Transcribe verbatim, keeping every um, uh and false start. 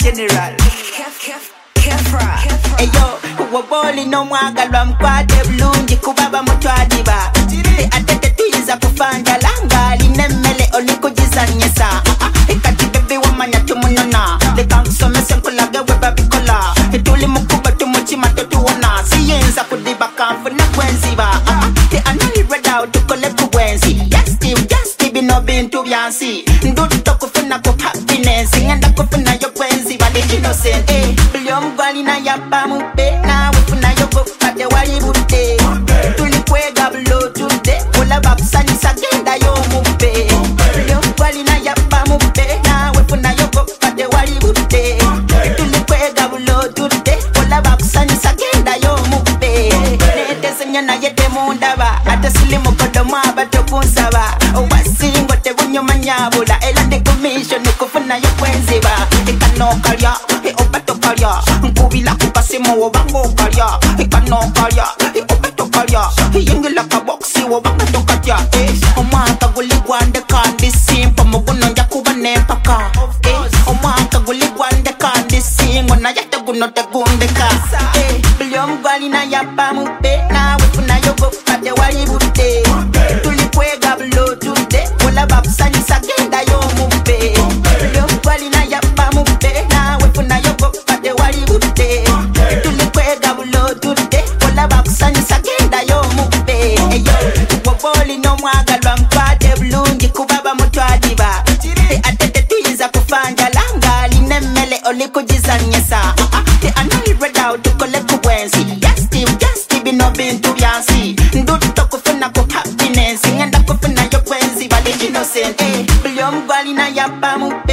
general. Eyo, waboli no mwagalwa mkwate bulungi kubaba mutwadiba. Atete tuyiza kufanja langa linemmele olikujizanyesa. Ekati bebe wamanya tumunona. Leka nsomese nkulage weba bikola. Etuli mukuba tumuchima totuona. Siyenza kudiba kanfuna kwenziba. Te anali red out tukole kuwenzi. Yes Steve, yes Steve no bintu byansi. Ndudu tokufuna ku happiness. Ngenda kufuna yo kwenzi bali innocent. Eh, bilyo mgwali na yapa mupe. Na wifuna yo kupate wali bute. Tuli kwega blo tude. Ola babsani sagenda yo mupe. Bilyo mgwali na yapa mupe. Na wifuna yo kupate wali bute. Tuli kwega blo tude. Ola babsani sagenda yo mupe. Nete senyana yete mundaba. Ate silimu kodomo abato kunsaba. Owasingo te bunyo manyabula. Ela de commission kufuna yo kwenziba. Ekano kalya, e obato kalya. Nkubila kupasimo obango kalya. Ekano kalya, e obato kalya. Yengila kaboksi obanga tokatya. Omwaka guli gwande kandi simpa muguno nja kuba nempaka. Omwaka guli gwande kandi singo na yate guno te gundeka. Bilyo mgwali na yapa mupe. Na wifuna yo gopate wali bute. Tuli kwega blo tude. Ola babsani sagenda yo mupe. Bilyo mgwali na yapa mupe. Na wifuna yo gopate wali bute. Tuli kwega blo tude. Ola babsani sagenda yo mupe. Eyo, waboli no mwagalwa mkwate bulungi kubaba mutwadiba. Atete tuyiza kufanja langa linemmele olikujizanyesa. Te anali red out tukole kuwenzi. Yes Steve, yes Steve no bintu byansi. Ndudu tokufuna ku happiness. Ngenda kufuna yo kwenzi bali innocent. Eh, bilyo mgwali na yapa mupe.